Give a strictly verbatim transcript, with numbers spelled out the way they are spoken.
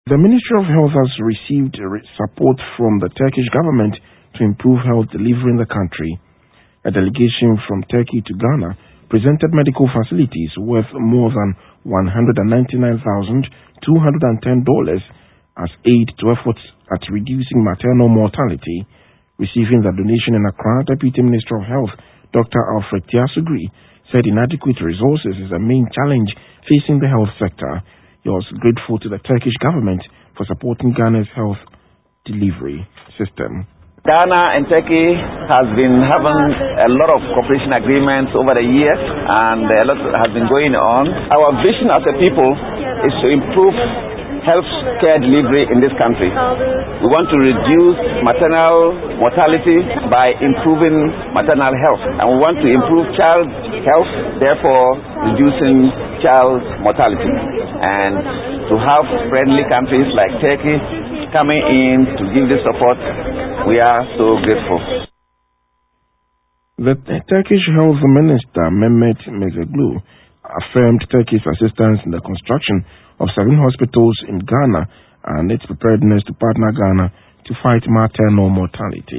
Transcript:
The Ministry of Health has received support from the Turkish government to improve health delivery in the country. A delegation from Turkey to Ghana presented medical facilities worth more than one hundred ninety-nine thousand two hundred ten dollars as aid to efforts at reducing maternal mortality. Receiving the donation in Accra, Deputy Minister of Health, Doctor Alfred Tiasugri, said inadequate resources is a main challenge facing the health sector. He was grateful to the Turkish government for supporting Ghana's health delivery system. Ghana and Turkey has been having a lot of cooperation agreements over the years, and a lot has been going on. Our vision as a people is to improve health care delivery in this country. We want to reduce maternal mortality by improving maternal health, and we want to improve child health, therefore reducing child mortality. And to have friendly countries like Turkey coming in to give this support, we are so grateful. The Turkish Health Minister, Mehmet Mezeglu, affirmed Turkey's assistance in the construction of seven hospitals in Ghana and its preparedness to partner Ghana to fight maternal mortality.